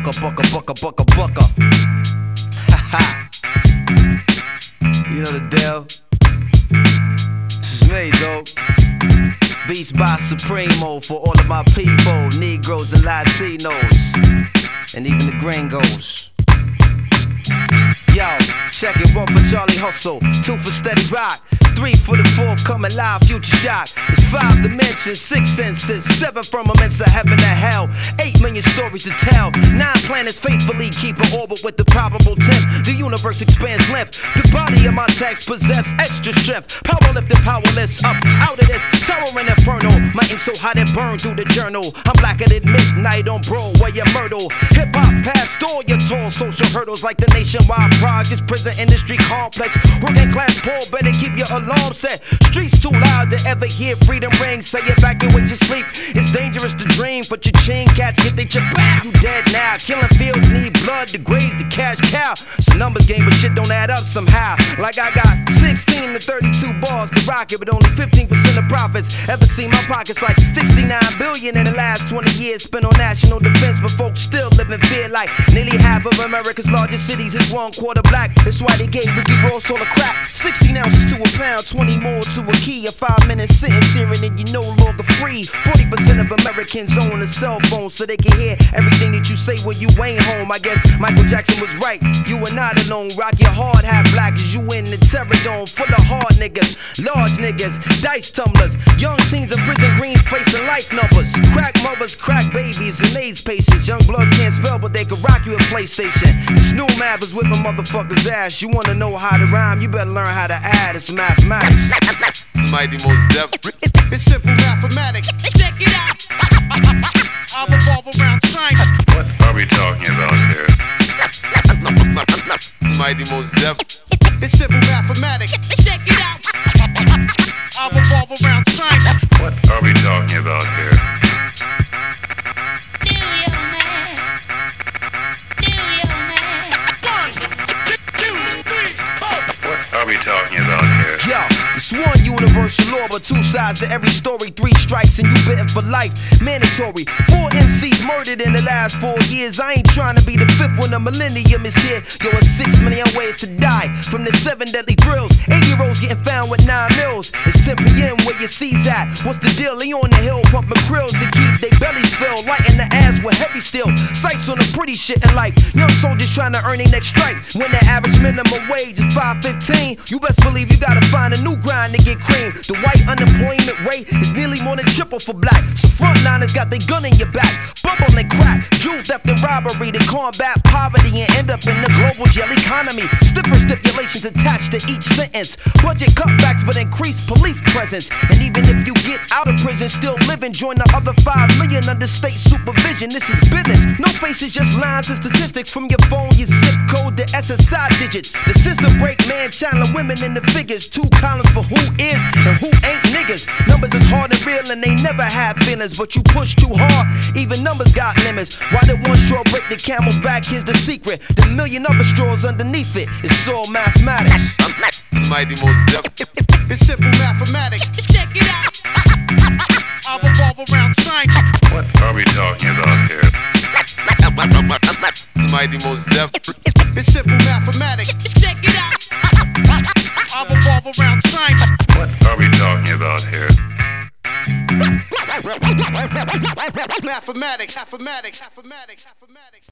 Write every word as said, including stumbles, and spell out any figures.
bucka, bucka, bucka, bucka, bucka. Ha ha. You know the deal. This is me, dog. Beats by Supremo for all of my people, Negroes and Latinos, and even the gringos. Yo, check it, one for Charlie Hustle, two for Steady Rock, three for the forthcoming live Future Shock. It's five dimensions, six senses, seven firmaments of heaven and hell, eight million stories to tell, nine planets faithfully keep an orbit with the probable tenth. The universe expands length, the body of my text possess extra strength. Power lifted, powerless, up out of this terror and inferno. My ink so hot it burned through the journal. I'm blacker than midnight on Broadway and Myrtle. Hip hop past all your tall social hurdles like the nationwide projects, prison industry complex. Working class poor, better keep your alarm set. Streets too loud to ever hear freedom ring. Say evacuate your sleep. It's dangerous to dream, but your chain cats get they chip back. You dead now. Killing fields need blood to graze the cash cow. It's a numbers game, but shit don't add up somehow. Like I got sixteen to thirty-two bars to rock it, but only fifteen percent of profits. Ever seen my pockets like sixty-nine billion in the last twenty years spent on national defense, but folks still live in fear like nearly half of America's largest cities is one quarter black. That's why they gave Ricky Ross all the crap. sixteen ounces to a pound, twenty more to a key. A five minute sentence hearing and you're no longer free. forty percent of Americans own a cell phone so they can hear everything that you say when you ain't home. I guess Michael Jackson was right. You are not alone. Rock your hard hat black as you in the terror dome full of hard niggas, large niggas, dice tumblers, young teens in prison greens facing life numbers, crack mothers, crack babies, and AIDS patients. Young bloods can't spell, but they can rock you a PlayStation. This new math is whipping motherfuckers' ass. You wanna know how to rhyme? You better learn how to add. It's mathematics. Mighty Mos Def. It's simple mathematics. Check it out. I'll revolve around science. What are we talking about here? Mighty Mos Def. It's simple mathematics. Check it out. I'll revolve around science. What are we talking about here? Do your math. Do your math. One, two, three, four. What are we talking about here? Yo, it's one universal law, but two sides to every story. Three strikes and you bitten for life. Mandatory. Four M Cs murdered in the last four years. I ain't trying to be the fifth when the millennium is here. Yo, it's six million ways to die from the seven deadly thrills. eighty-year-olds getting found with nine mils. It's ten P M where your C's at. What's the deal? They on the hill pumping krills to keep their bellies filled. Lighting the ass with heavy steel. Sights on the pretty shit in life. Young soldiers trying to earn their next strike. When the average minimum wage is five fifteen, you best believe you gotta find a new grind to get cream. The white unemployment rate is nearly more than triple for black. So frontliners got their gun in your back. Bubble and crack, jewel theft and robbery to combat poverty and end up in the global jail economy. Stiffer stipulations attached to each sentence. Budget cutbacks but increased police presence. And even if you get out of prison, still living, join the other five million under state supervision. This is business. No faces, just lines and statistics from your phone, your zip code, the S S I digits. The system break man, channeling women in the figures. Two columns for who is and who ain't niggas. Numbers is hard and real and they never have feelings, but you push too hard, even numbers got limits. Why did one straw break the camel's back? Here's the secret. The million other straws underneath it. It's all mathematics. Mighty Mos Def. It's simple mathematics. Check it out. I'll revolve around science. What are we talking about here? Mighty Mos Def. It's simple mathematics. Check it out. I'll revolve around science. What are we talking about here? Mathematics, mathematics, mathematics, mathematics.